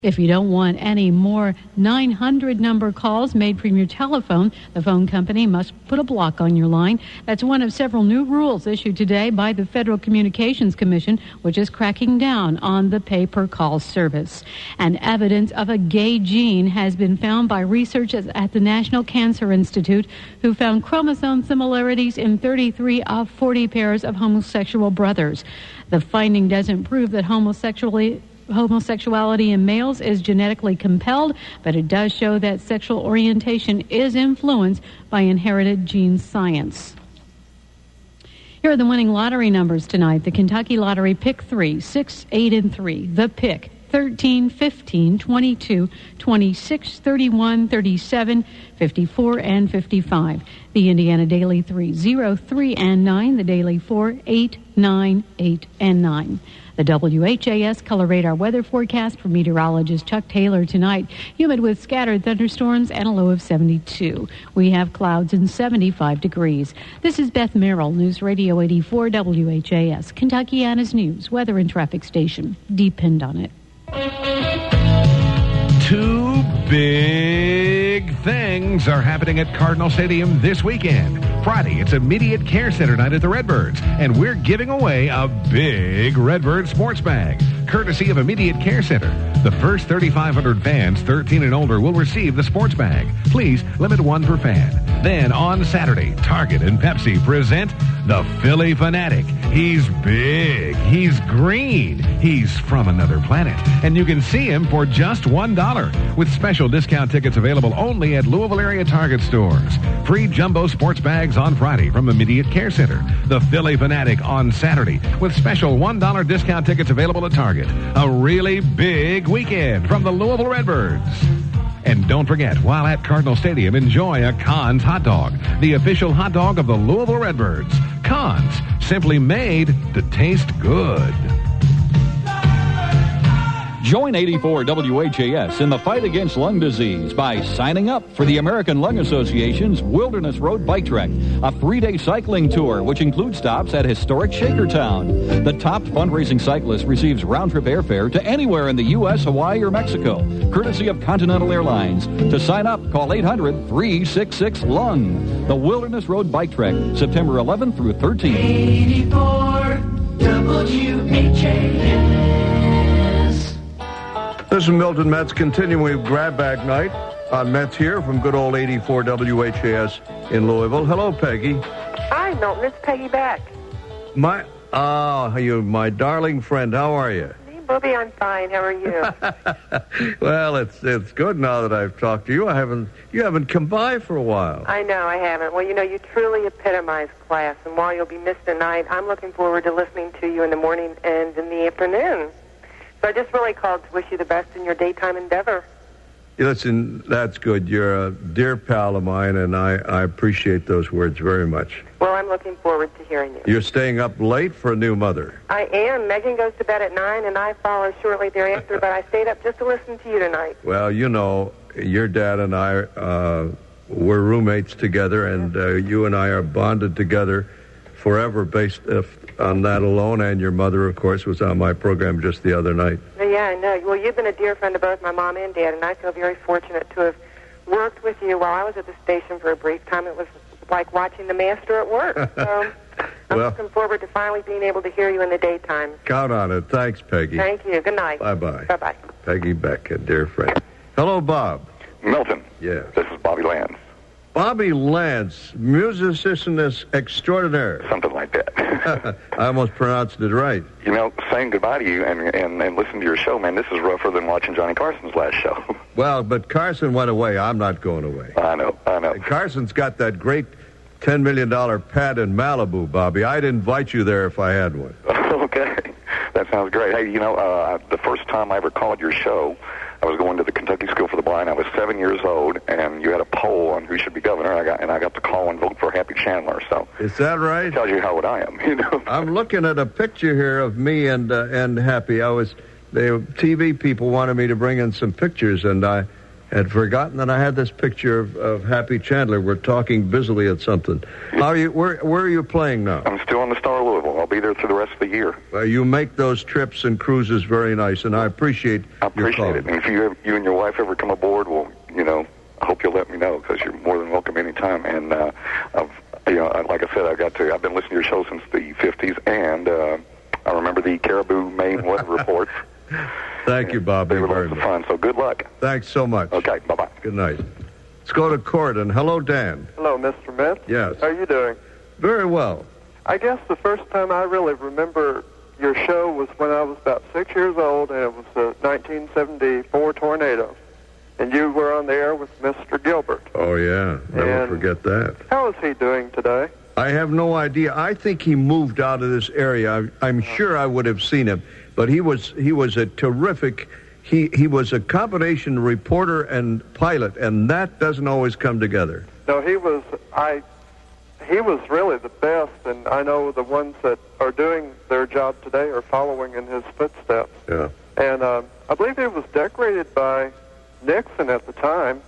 If you don't want any more 900 number calls made from your telephone, the phone company must put a block on your line. That's one of several new rules issued today by the Federal Communications Commission, which is cracking down on the pay-per-call service. And evidence of a gay gene has been found by researchers at the National Cancer Institute, who found chromosome similarities in 33 of 40 pairs of homosexual brothers. The finding doesn't prove that homosexuality in males is genetically compelled, but it does show that sexual orientation is influenced by inherited gene science. Here are the winning lottery numbers tonight. The Kentucky Lottery Pick 3, 6, 8, and 3. The Pick 13, 15, 22, 26, 31, 37, 54, and 55. The Indiana Daily 3, 0, 3, and 9. The Daily 4, 8, 9, 8, and 9. The WHAS Color Radar weather forecast for meteorologist Chuck Taylor tonight. Humid with scattered thunderstorms and a low of 72. We have clouds and 75 degrees. This is Beth Merrill, News Radio 84 WHAS, Kentuckiana's news, weather and traffic station. Depend on it. Two big things are happening at Cardinal Stadium this weekend. Friday, it's Immediate Care Center night at the Redbirds, and we're giving away a big Redbird sports bag, courtesy of Immediate Care Center. The first 3,500 fans 13 and older will receive the sports bag. Please limit one per fan. Then on Saturday, Target and Pepsi present the Philly Fanatic. He's big, he's green, he's from another planet, and you can see him for just $1 with special discount tickets available only at Louisville area Target stores. Free jumbo sports bags on Friday from Immediate Care Center. The Philly Fanatic on Saturday with special $1 discount tickets available at Target. A really big weekend from the Louisville Redbirds. And don't forget, while at Cardinal Stadium, enjoy a Conn's hot dog, the official hot dog of the Louisville Redbirds. Conn's, simply made to taste good. Join 84 WHAS in the fight against lung disease by signing up for the American Lung Association's Wilderness Road Bike Trek, a 3-day cycling tour which includes stops at historic Shakertown. The top fundraising cyclist receives round-trip airfare to anywhere in the U.S., Hawaii, or Mexico, courtesy of Continental Airlines. To sign up, call 800-366-LUNG. The Wilderness Road Bike Trek, September 11th through 13th. 84 WHAS. This is Milton Mets continuing with Grab Bag Night on Mets here from good old 84 WHAS in Louisville. Hello, Peggy. Hi, Milton. It's Peggy Beck. My darling friend. How are you? Hey, Bobby, I'm fine. How are you? Well, it's good now that I've talked to you. You haven't come by for a while. I know I haven't. Well, you truly epitomize class, and while you'll be missed tonight, I'm looking forward to listening to you in the morning and in the afternoon. So I just really called to wish you the best in your daytime endeavor. Listen, that's good. You're a dear pal of mine, and I appreciate those words very much. Well, I'm looking forward to hearing you. You're staying up late for a new mother. I am. Megan goes to bed at 9, and I follow shortly thereafter, but I stayed up just to listen to you tonight. Well, your dad and I were roommates together, and you and I are bonded together forever based on that alone, and your mother, of course, was on my program just the other night. Yeah, I know. Well, you've been a dear friend of both my mom and dad, and I feel very fortunate to have worked with you while I was at the station for a brief time. It was like watching the master at work. So I'm looking forward to finally being able to hear you in the daytime. Count on it. Thanks, Peggy. Thank you. Good night. Bye-bye. Bye-bye. Peggy Beck, a dear friend. Hello, Bob. Milton. Yes. This is Bobby Lance. Bobby Lance, musician extraordinaire. Something like that. I almost pronounced it right. Saying goodbye to you and listening to your show, man, this is rougher than watching Johnny Carson's last show. Well, but Carson went away. I'm not going away. I know. Carson's got that great $10 million pad in Malibu, Bobby. I'd invite you there if I had one. Okay. That sounds great. Hey, the first time I ever called your show, I was going to the Kentucky School for the Blind. I was 7 years old, and you had a poll on who should be governor, and I got to call and vote for Happy Chandler. So is that right? It tells you how old I am. I'm looking at a picture here of me and Happy. The TV people wanted me to bring in some pictures, and I Had forgotten that I had this picture of Happy Chandler. We're talking busily at something. Where are you playing now? I'm still on the Star Louisville. I'll be there through the rest of the year. You make those trips and cruises very nice, and I appreciate your call. it. And if you and your wife ever come aboard, well, I hope you'll let me know, because you're more than welcome anytime. And like I said, I've been listening to your show since the 50s, and I remember the Caribou, Maine weather reports. Thank you, Bob. They were lots of fun, so good luck. Thanks so much. Okay, bye-bye. Good night. Let's go to court, and hello, Dan. Hello, Mr. Metz. Yes. How are you doing? Very well. I guess the first time I really remember your show was when I was about 6 years old, and it was the 1974 tornado. And you were on the air with Mr. Gilbert. Oh, yeah. Never forget that. How is he doing today? I have no idea. I think he moved out of this area. I'm sure I would have seen him. But he was a terrific... He was a combination reporter and pilot, and that doesn't always come together. No, he was really the best, and I know the ones that are doing their job today are following in his footsteps. Yeah. And I believe he was decorated by Nixon at the time.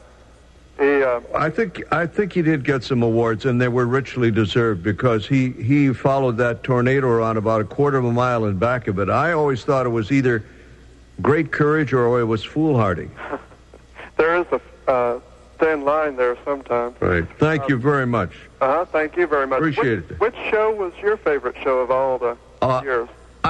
I think he did get some awards, and they were richly deserved, because he followed that tornado around about a quarter of a mile in back of it. I always thought it was either great courage or it was foolhardy. There is a thin line there sometimes. Right. Thank you very much. Thank you very much. Appreciate it. Which show was your favorite show of all the years?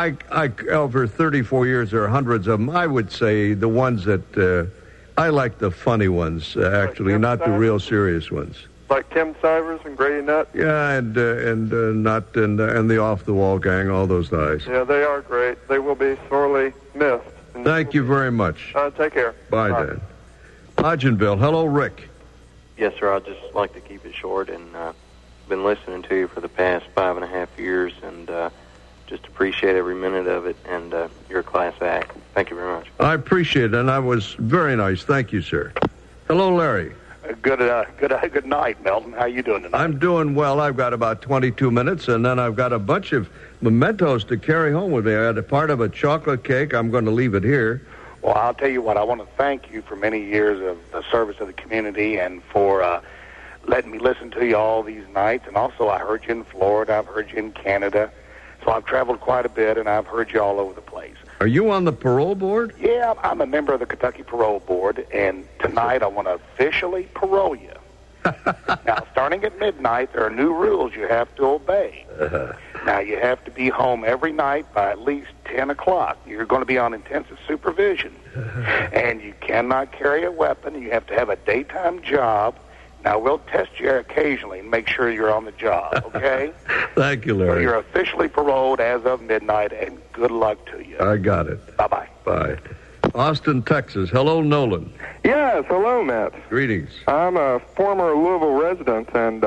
Over 34 years, there are hundreds of them. I would say the ones that I like, the funny ones, actually, not the real serious ones. Like Kim Sivers and Grady Nutt? Yeah, and Nutt and the Off the Wall Gang, all those guys. Yeah, they are great. They will be sorely missed. Thank you very much. Take care. Bye, Dan. Hodgenville. Hello, Rick. Yes, sir. I'd just like to keep it short, and been listening to you for the past 5.5 years, and just appreciate every minute of it, and you're a class act. Thank you very much. I appreciate it, and I was very nice. Thank you, sir. Hello, Larry. Good night, Melton. How you doing tonight? I'm doing well. I've got about 22 minutes, and then I've got a bunch of mementos to carry home with me. I had a part of a chocolate cake. I'm going to leave it here. Well, I'll tell you what. I want to thank you for many years of the service of the community, and for letting me listen to you all these nights. And also, I heard you in Florida. I've heard you in Canada. So I've traveled quite a bit, and I've heard you all over the place. Are you on the parole board? Yeah, I'm a member of the Kentucky Parole Board, and tonight I want to officially parole you. Now, starting at midnight, there are new rules you have to obey. Now, you have to be home every night by at least 10 o'clock. You're going to be on intensive supervision. And you cannot carry a weapon. You have to have a daytime job. Now, we'll test you occasionally and make sure you're on the job, okay? Thank you, Larry. So you're officially paroled as of midnight, and good luck to you. I got it. Bye-bye. Bye. Austin, Texas. Hello, Nolan. Yes, hello, Matt. Greetings. I'm a former Louisville resident, and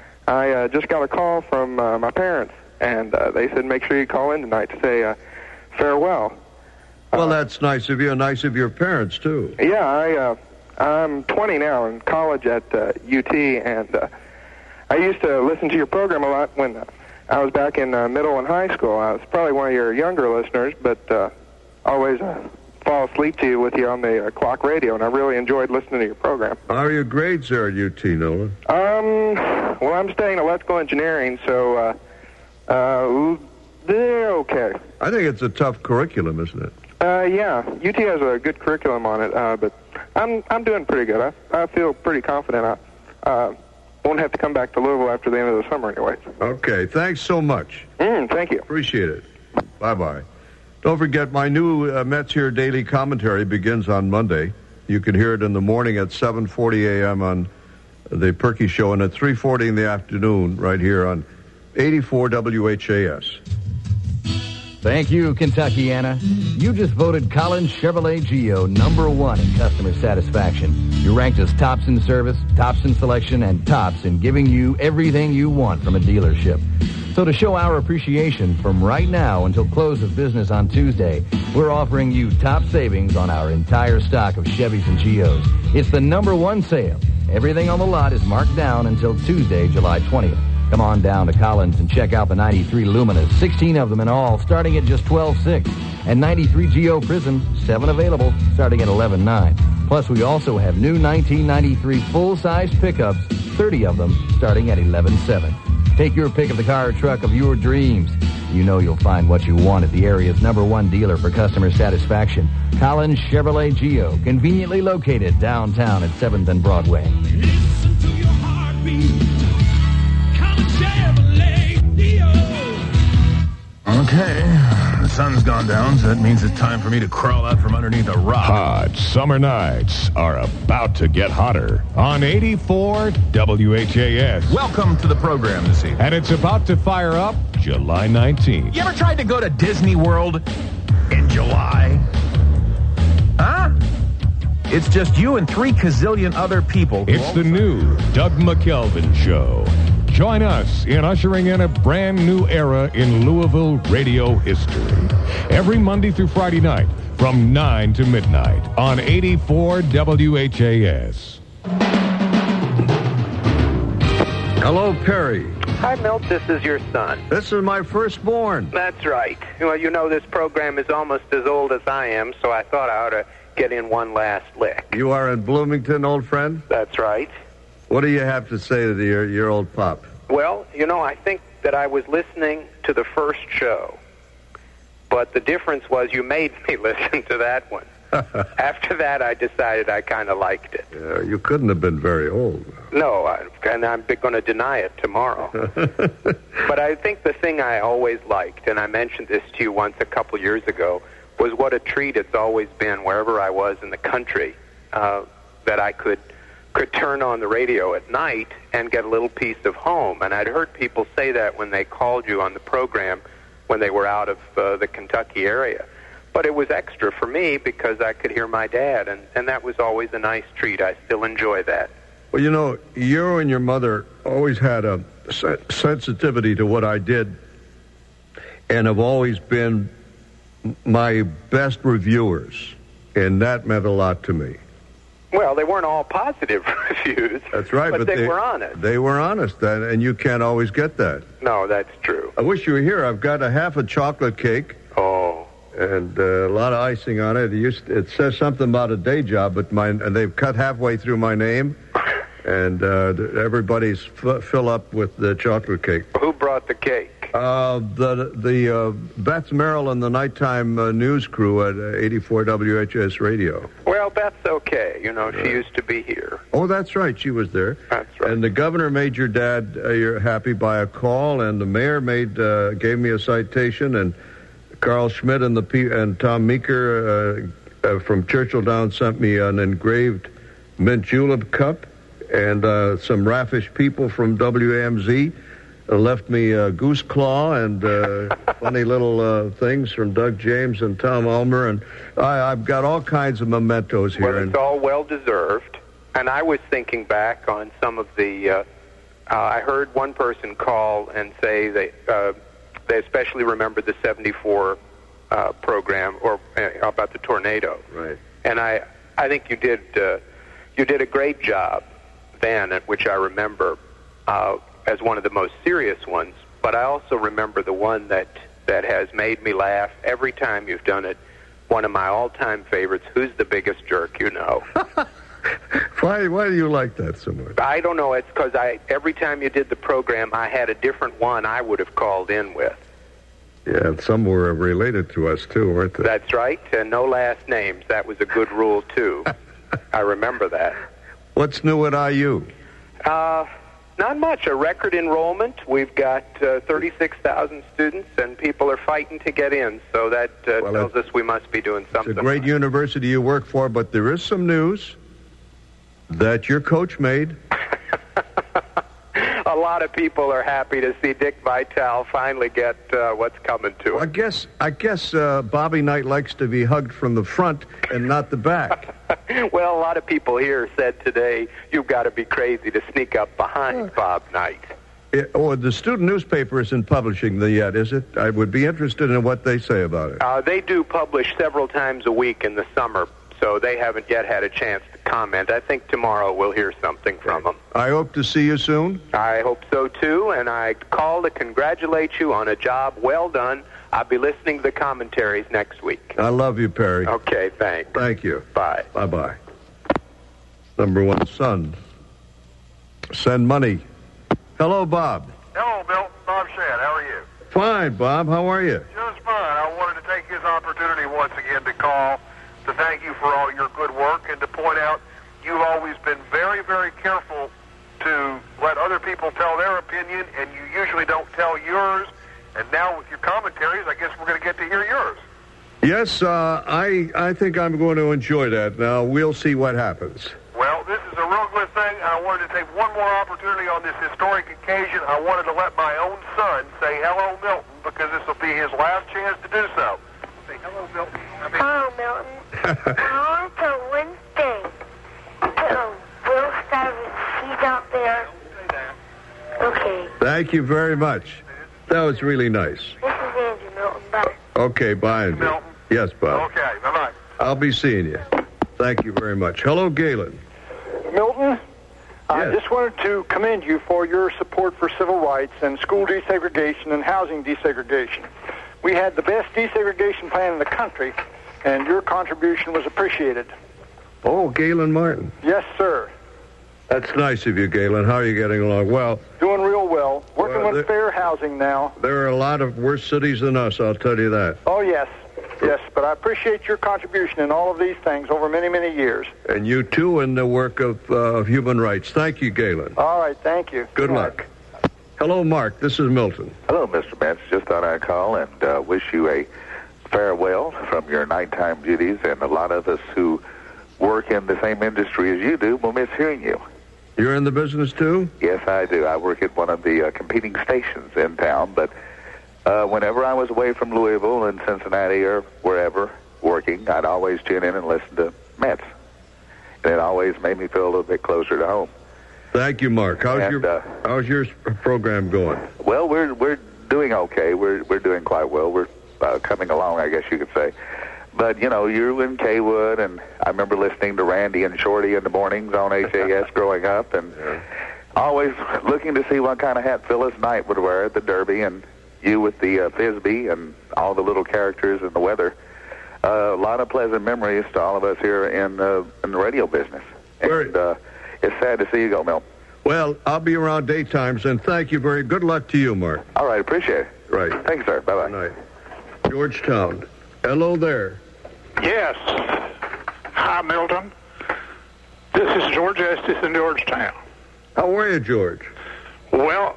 I just got a call from my parents, and they said make sure you call in tonight to say farewell. Well, that's nice of you, and nice of your parents, too. Yeah, I'm 20 now, in college at UT, and I used to listen to your program a lot when I was back in middle and high school. I was probably one of your younger listeners, but always fall asleep to you with you on the clock radio, and I really enjoyed listening to your program. How are your grades there at UT, Nolan? Well, I'm studying electrical engineering, so they're okay. I think it's a tough curriculum, isn't it? Yeah, UT has a good curriculum on it, but I'm doing pretty good. I feel pretty confident. I won't have to come back to Louisville after the end of the summer anyway. Okay, thanks so much. Thank you. Appreciate it. Bye-bye. Don't forget, my new Mets Here Daily Commentary begins on Monday. You can hear it in the morning at 7:40 a.m. on the Perky Show, and at 3:40 in the afternoon right here on 84 WHAS. Thank you, Kentuckiana. You just voted Collins Chevrolet Geo #1 in customer satisfaction. You ranked as tops in service, tops in selection, and tops in giving you everything you want from a dealership. So to show our appreciation, from right now until close of business on Tuesday, we're offering you top savings on our entire stock of Chevys and Geos. It's the #1 sale. Everything on the lot is marked down until Tuesday, July 20th. Come on down to Collins and check out the 93 Luminas, 16 of them in all, starting at just $12,600. And 93 Geo Prism, 7 available, starting at $11,900. Plus, we also have new 1993 full-size pickups, 30 of them starting at $11,700. Take your pick of the car or truck of your dreams. You know you'll find what you want at the area's #1 dealer for customer satisfaction, Collins Chevrolet Geo, conveniently located downtown at 7th and Broadway. Listen to your heartbeat. Collins Chevrolet Geo. Okay, the sun's gone down, so that means it's time for me to crawl out from underneath a rock. Hot summer nights are about to get hotter on 84 WHAS. Welcome to the program this evening. And it's about to fire up July 19th. You ever tried to go to Disney World in July? Huh? It's just you and 3 gazillion other people. It's the new Doug McKelvin Show. Join us in ushering in a brand new era in Louisville radio history. Every Monday through Friday night from 9 to midnight on 84 WHAS. Hello, Perry. Hi, Milt. This is your son. This is my firstborn. That's right. Well, you know, this program is almost as old as I am, so I thought I ought to get in one last lick. You are in Bloomington, old friend? That's right. What do you have to say to your old pop? Well, you know, I think that I was listening to the first show, but the difference was you made me listen to that one. After that, I decided I kind of liked it. You couldn't have been very old. No, and I'm going to deny it tomorrow. But I think the thing I always liked, and I mentioned this to you once a couple years ago, was what a treat it's always been wherever I was in the country, that I could turn on the radio at night and get a little piece of home. And I'd heard people say that when they called you on the program when they were out of the Kentucky area. But it was extra for me because I could hear my dad, and that was always a nice treat. I still enjoy that. Well, you know, you and your mother always had a sensitivity to what I did and have always been my best reviewers, and that meant a lot to me. Well, they weren't all positive reviews. That's right, but they were honest. They were honest, and you can't always get that. No, that's true. I wish you were here. I've got a half a chocolate cake. Oh. And a lot of icing on it. It says something about a day job, but and they've cut halfway through my name, and everybody's fill up with the chocolate cake. Who brought the cake? The Beth Merrill and the nighttime news crew at 84 WHS Radio. Well, Beth's okay. You know, she used to be here. Oh, that's right. She was there. That's right. And the governor made your dad happy by a call, and the mayor gave me a citation, and Carl Schmidt and Tom Meeker from Churchill Downs sent me an engraved mint julep cup, and some raffish people from WAMZ left me a goose claw and funny little things from Doug James and Tom Ulmer, and I've got all kinds of mementos here. Well, it's all well-deserved, and I was thinking back on some of the... I heard one person call and say they especially remembered the 74 program or about the tornado. Right. And I think you did a great job then, at which I remember as one of the most serious ones. But I also remember the one that has made me laugh every time you've done it. One of my all-time favorites. Who's the biggest jerk you know? Why do you like that so much? I don't know. It's because every time you did the program, I had a different one I would have called in with. Yeah, some were related to us, too, weren't they? That's right, and no last names. That was a good rule, too. I remember that. What's new at IU? Not much. A record enrollment. We've got 36,000 students, and people are fighting to get in, so that tells us we must be doing something. It's a great university you work for, but there is some news that your coach made. A lot of people are happy to see Dick Vitale finally get what's coming to him. I guess Bobby Knight likes to be hugged from the front and not the back. Well, a lot of people here said today, you've got to be crazy to sneak up behind Bob Knight. The student newspaper isn't publishing yet, is it? I would be interested in what they say about it. They do publish several times a week in the summer, so they haven't yet had a chance to comment. I think tomorrow we'll hear something from them. I hope to see you soon. I hope so, too, and I call to congratulate you on a job well done. I'll be listening to the commentaries next week. I love you, Perry. Okay, thanks. Thank you. Bye. Bye-bye. Number one son. Send money. Hello, Bob. Hello, Milton. Bob Shad. How are you? Fine, Bob. How are you? Just fine. I wanted to take this opportunity once again to call to thank you for all your good work and to point out you've always been very, very careful to let other people tell their opinion, and you usually don't tell yours. And now with your commentaries, I guess we're going to get to hear yours. Yes, I think I'm going to enjoy that. Now, we'll see what happens. Well, this is a real good thing. I wanted to take one more opportunity on this historic occasion. I wanted to let my own son say hello, Milton, because this will be his last chance to do so. Say hello, Milton. Hello, Milton. I want to Wednesday. Will Cyrus, he's out there. Okay. Thank you very much. That was really nice. This is Andrew, Milton. Bye. Okay, bye, Andrew. Milton. Yes, Bob. Okay, bye-bye. I'll be seeing you. Thank you very much. Hello, Galen. Milton, I just wanted to commend you for your support for civil rights and school desegregation and housing desegregation. We had the best desegregation plan in the country, and your contribution was appreciated. Oh, Galen Martin. Yes, sir. That's nice of you, Galen. How are you getting along? Well, doing real well. Working with fair housing now. There are a lot of worse cities than us, I'll tell you that. Oh, yes. Yes, but I appreciate your contribution in all of these things over many, many years. And you, too, in the work of human rights. Thank you, Galen. All right, thank you. Good luck. Hello, Mark. This is Milton. Hello, Mr. Metz. Just thought I'd call and wish you a farewell from your nighttime duties, and a lot of us who work in the same industry as you do will miss hearing you. You're in the business, too? Yes, I do. I work at one of the competing stations in town, but whenever I was away from Louisville and Cincinnati or wherever working, I'd always tune in and listen to Metz. And it always made me feel a little bit closer to home. Thank you, Mark. How's your program going? Well, we're doing okay. We're doing quite well. We're coming along, I guess you could say. But, you know, you're in Kaywood, and I remember listening to Randy and Shorty in the mornings on HAS growing up, and always looking to see what kind of hat Phyllis Knight would wear at the Derby, and you with the Thisbe and all the little characters and the weather. A lot of pleasant memories to all of us here in the radio business. And it's sad to see you go, Mel. Well, I'll be around daytimes, and thank you very good luck to you, Mark. All right, appreciate it. Right. Thank you, sir. Bye-bye. Good night. Georgetown. Hello there. Yes. Hi, Milton. This is George Estes in Georgetown. How are you, George? Well,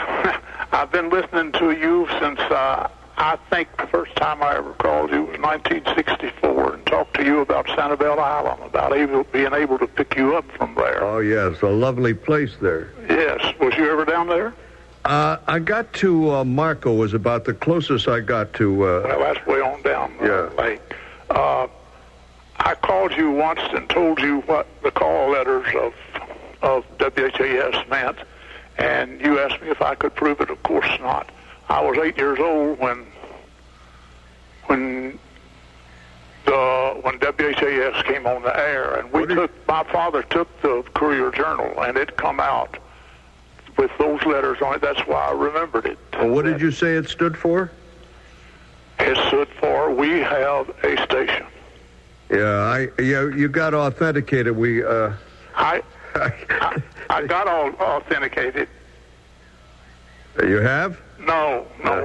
I've been listening to you since I think the first time I ever called you was 1964 and talked to you about Sanibel Island, about being able to pick you up from there. Oh, yes, a lovely place there. Yes. Was you ever down there? I got to Marco was about the closest I got to... well, that's way on down the lake. I called you once and told you what the call letters of WHAS meant, and you asked me if I could prove it. Of course not. I was 8 years old when WHAS came on the air, and my father took the Courier Journal, and it come out with those letters on it. That's why I remembered it. Well, what did you say it stood for? It stood for "We have a station." Yeah, you got authenticated. I got all authenticated. You have? No.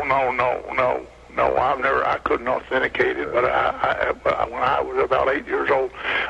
I couldn't authenticate it, but when I was about 8 years old,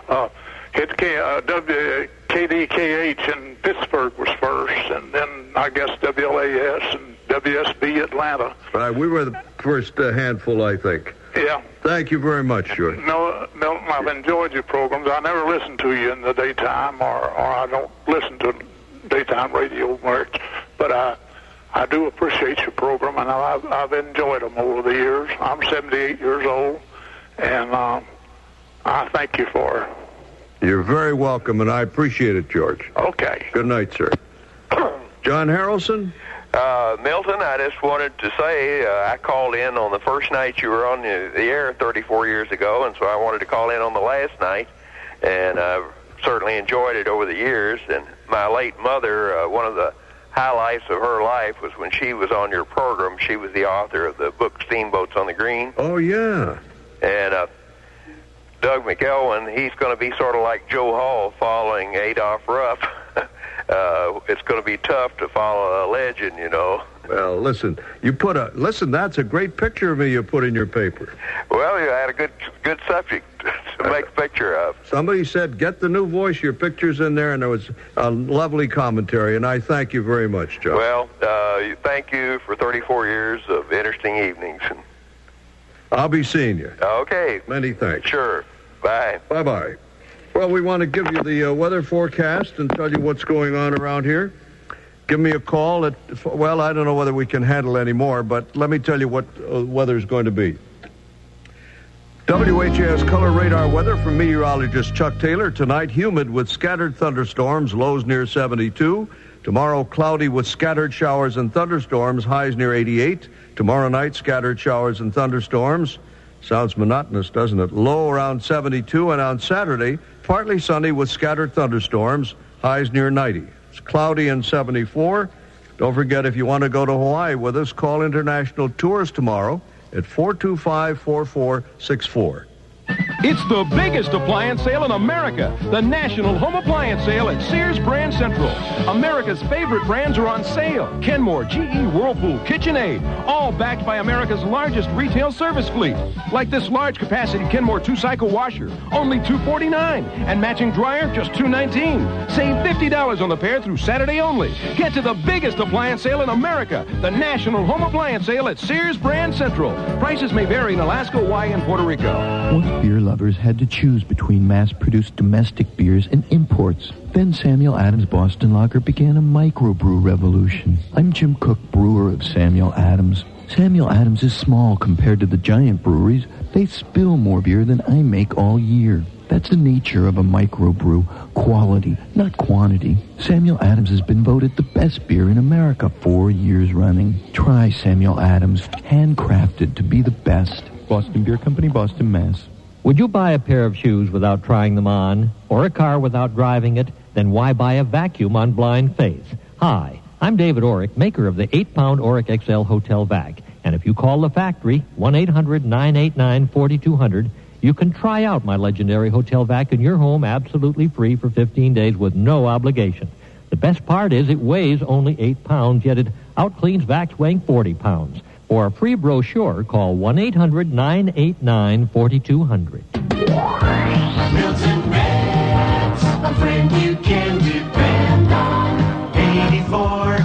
KDKH in Pittsburgh was first, and then I guess WLAS and WSB Atlanta. Right, we were the first handful, I think. Yeah. Thank you very much, George. No, Milton, I've enjoyed your programs. I never listen to you in the daytime, or I don't listen to daytime radio much, but I do appreciate your program, and I've enjoyed them over the years. I'm 78 years old, and I thank you for it. You're very welcome, and I appreciate it, George. Okay. Good night, sir. John Harrelson? Milton, I just wanted to say I called in on the first night you were on the air 34 years ago, and so I wanted to call in on the last night, and I've certainly enjoyed it over the years. And my late mother, one of the highlights of her life was when she was on your program. She was the author of the book Steamboats on the Green. Oh, yeah. And Doug McElwain, he's going to be sort of like Joe Hall following Adolph Rupp. It's going to be tough to follow a legend, you know. Well, listen, that's a great picture of me you put in your paper. Well, you had a good subject to make a picture of. Somebody said, get the new voice, your picture's in there, and there was a lovely commentary, and I thank you very much, Joe. Well, thank you for 34 years of interesting evenings. I'll be seeing you. Okay. Many thanks. Sure. Bye. Bye-bye. Well, we want to give you the weather forecast and tell you what's going on around here. Give me a call at, well, I don't know whether we can handle any more, but let me tell you what weather's going to be. WHAS color radar weather from meteorologist Chuck Taylor. Tonight, humid with scattered thunderstorms, lows near 72. Tomorrow, cloudy with scattered showers and thunderstorms, highs near 88. Tomorrow night, scattered showers and thunderstorms. Sounds monotonous, doesn't it? Low around 72. And on Saturday, partly sunny with scattered thunderstorms, highs near 90. It's cloudy and 74. Don't forget, if you want to go to Hawaii with us, call International Tours tomorrow at 425-4464. It's the biggest appliance sale in America, the National Home Appliance Sale at Sears Brand Central. America's favorite brands are on sale. Kenmore, GE, Whirlpool, KitchenAid, all backed by America's largest retail service fleet. Like this large capacity Kenmore 2-cycle washer, only $249, and matching dryer, just $219. Save $50 on the pair through Saturday only. Get to the biggest appliance sale in America, the National Home Appliance Sale at Sears Brand Central. Prices may vary in Alaska, Hawaii, and Puerto Rico. Once beer lovers had to choose between mass-produced domestic beers and imports. Then Samuel Adams Boston Lager began a microbrew revolution. I'm Jim Cook, brewer of Samuel Adams. Samuel Adams is small compared to the giant breweries. They spill more beer than I make all year. That's the nature of a microbrew. Quality, not quantity. Samuel Adams has been voted the best beer in America 4 years running. Try Samuel Adams, handcrafted to be the best. Boston Beer Company, Boston, Mass. Would you buy a pair of shoes without trying them on, or a car without driving it? Then why buy a vacuum on blind faith? Hi, I'm David Orrick, maker of the 8-pound Orrick XL Hotel Vac. And if you call the factory, 1-800-989-4200, you can try out my legendary Hotel Vac in your home absolutely free for 15 days with no obligation. The best part is it weighs only 8 pounds, yet it outcleans vacs weighing 40 pounds. For a free brochure, call 1-800-989-4200. Milton Reds, a friend you can depend on. 84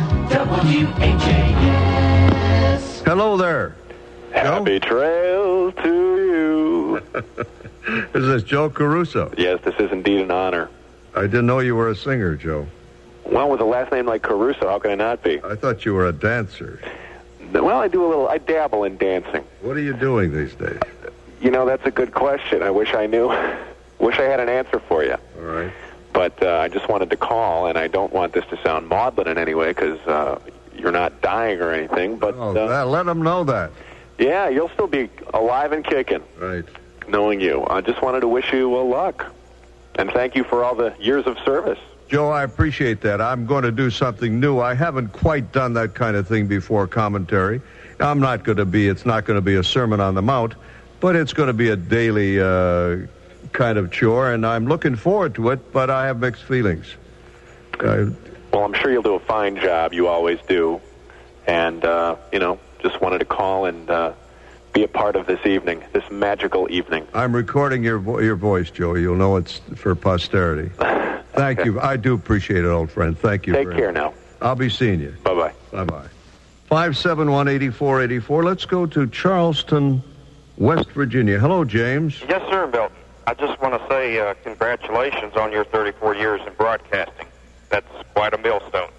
WHAS. Hello there. Happy trails to you. Is this Joe Caruso? Yes, this is indeed an honor. I didn't know you were a singer, Joe. Well, with a last name like Caruso, how can I not be? I thought you were a dancer. Well, I dabble in dancing. What are you doing these days? You know, that's a good question. I wish I knew. Wish I had an answer for you. All right. But I just wanted to call, and I don't want this to sound maudlin in any way, because you're not dying or anything. But let them know that. Yeah, you'll still be alive and kicking. Right. Knowing you. I just wanted to wish you luck. And thank you for all the years of service. Joe, I appreciate that. I'm going to do something new. I haven't quite done that kind of thing before, commentary. It's not going to be a Sermon on the Mount, but it's going to be a daily kind of chore, and I'm looking forward to it, but I have mixed feelings. Well, I'm sure you'll do a fine job. You always do. And, just wanted to call and be a part of this evening, this magical evening. I'm recording your voice, Joe. You'll know it's for posterity. Thank you. I do appreciate it, old friend. Thank you. Take care now. I'll be seeing you. Bye-bye. Bye-bye. 571-8484. Let's go to Charleston, West Virginia. Hello, James. Yes, sir, Milton. I just want to say congratulations on your 34 years in broadcasting. That's quite a millstone.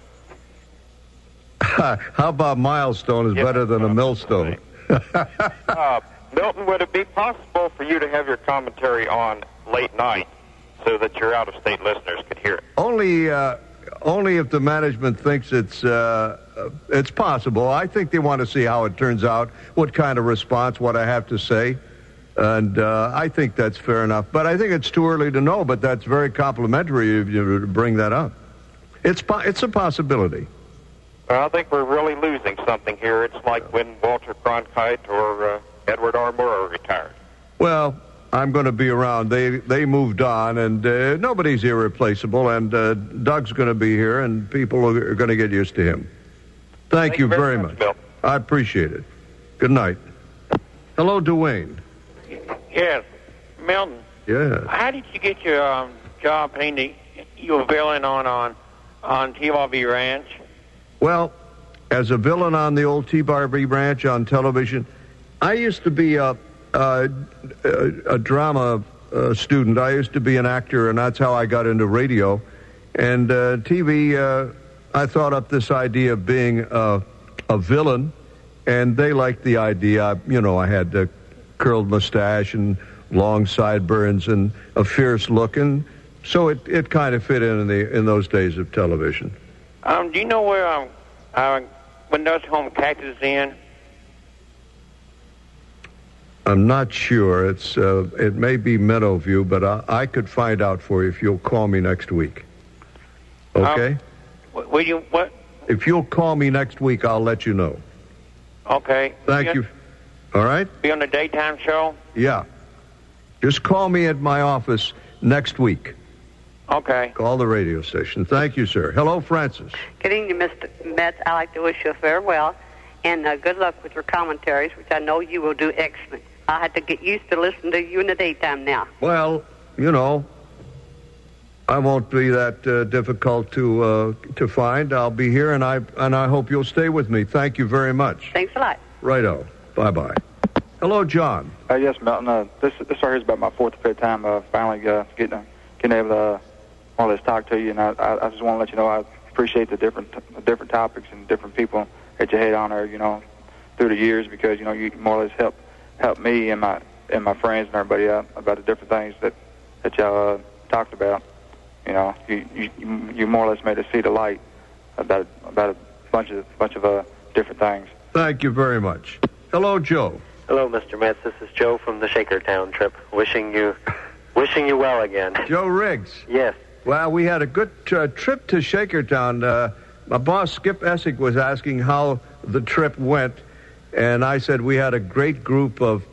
How about milestone is better than a millstone? Milton, would it be possible for you to have your commentary on late night so that your out-of-state listeners could hear it? Only if the management thinks it's possible. I think they want to see how it turns out, what kind of response, what I have to say. And I think that's fair enough. But I think it's too early to know, but that's very complimentary if you bring that up. It's a possibility. Well, I think we're really losing something here. It's like when Walter Cronkite or Edward R. Murrow retired. Well, I'm going to be around. They moved on, and nobody's irreplaceable, and Doug's going to be here, and people are going to get used to him. Thank you very much. Bill. I appreciate it. Good night. Hello, Dwayne. Yes, Milton. Yeah. How did you get your job painting? You were villain on T-Barbie Ranch. Well, as a villain on the old T-Barbie Ranch on television, I used to be a drama student. I used to be an actor, and that's how I got into radio. And TV, I thought up this idea of being a villain, and they liked the idea. I had a curled mustache and long sideburns and a fierce look, and so it kind of fit in those days of television. Do you know where when nursing home Cactus Inn? I'm not sure. It may be Meadowview, but I could find out for you if you'll call me next week. Okay? Will you what? If you'll call me next week, I'll let you know. Okay. Thank you. All right? Be on the daytime show? Yeah. Just call me at my office next week. Okay. Call the radio station. Thank you, sir. Hello, Francis. Good evening, Mr. Metz. I'd like to wish you farewell and good luck with your commentaries, which I know you will do excellent. I had to get used to listening to you in the daytime now. Well, I won't be that difficult to find. I'll be here, and I hope you'll stay with me. Thank you very much. Thanks a lot. Righto. Bye-bye. Hello, John. Yes, Milton. This right here is about my fourth or fifth time finally getting able to more or less talk to you, and I just want to let you know I appreciate the different topics and different people that you had on there, through the years, because you more or less help me and my friends and everybody out about the different things that y'all talked about. You more or less made us see the light about a bunch of different things. Thank you very much. Hello, Joe. Hello, Mr. Metz. This is Joe from the Shakertown trip. Wishing you well again. Joe Riggs. Yes. Well, we had a good trip to Shakertown. My boss, Skip Essig, was asking how the trip went, and I said we had a great group of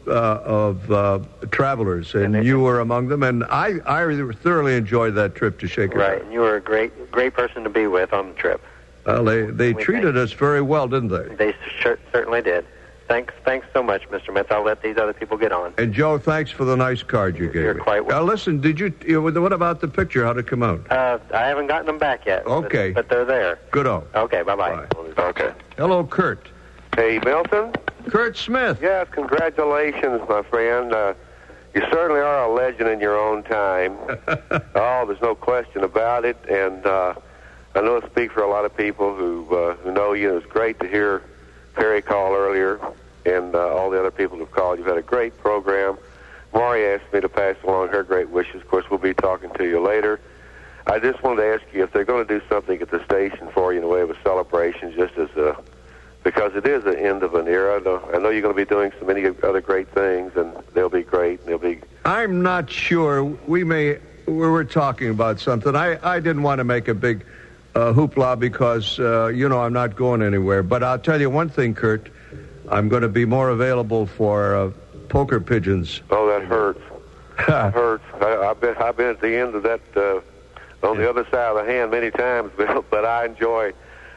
travelers, and you were among them, and I thoroughly enjoyed that trip to Shakertown. Right, and you were a great person to be with on the trip. Well, they treated us very well, didn't they? They certainly did. Thanks so much, Mr. Metz. I'll let these other people get on. And, Joe, thanks for the nice card you gave me. You're quite welcome. Now, listen, what about the picture? How'd it come out? I haven't gotten them back yet. Okay. But they're there. Good-o. Okay, bye-bye. Okay. Hello, Kurt. Hey, Milton. Kurt Smith. Yes, congratulations, my friend. You certainly are a legend in your own time. There's no question about it. And I know I speak for a lot of people who know you. It's great to hear Perry call earlier, and all the other people who've called. You've had a great program. Maury asked me to pass along her great wishes. Of course, we'll be talking to you later. I just wanted to ask you if they're going to do something at the station for you in the way of a celebration, just as because it is the end of an era. I know you're going to be doing so many other great things, and they'll be great. I'm not sure. We were talking about something. I didn't want to make a big hoopla because, I'm not going anywhere. But I'll tell you one thing, Kurt. I'm going to be more available for poker pigeons. Oh, that hurts. That hurts. I've been at the end of that on the other side of the hand many times, Bill. But I enjoy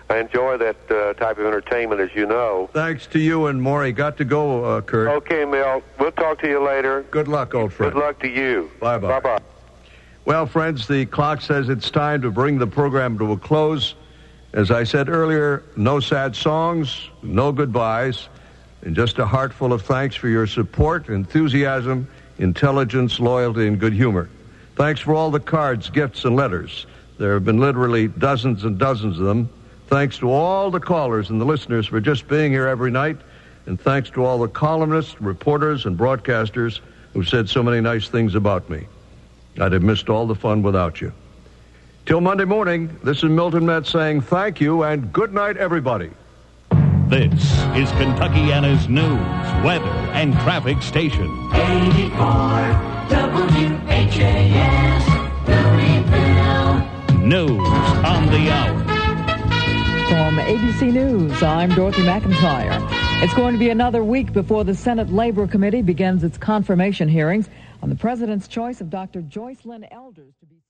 that type of entertainment, as you know. Thanks to you and Maury. Got to go, Kurt. Okay, Mel. We'll talk to you later. Good luck, old friend. Good luck to you. Bye-bye. Bye-bye. Well, friends, the clock says it's time to bring the program to a close. As I said earlier, no sad songs, no goodbyes, and just a heart full of thanks for your support, enthusiasm, intelligence, loyalty, and good humor. Thanks for all the cards, gifts, and letters. There have been literally dozens and dozens of them. Thanks to all the callers and the listeners for just being here every night. And thanks to all the columnists, reporters, and broadcasters who've said so many nice things about me. I'd have missed all the fun without you. Till Monday morning, this is Milton Metz saying thank you and good night, everybody. This is Kentuckiana's news, weather, and traffic station. 84 WHAS, Louisville. News on the hour. From ABC News, I'm Dorothy McIntyre. It's going to be another week before the Senate Labor Committee begins its confirmation hearings on the president's choice of Dr. Joycelyn Elders to be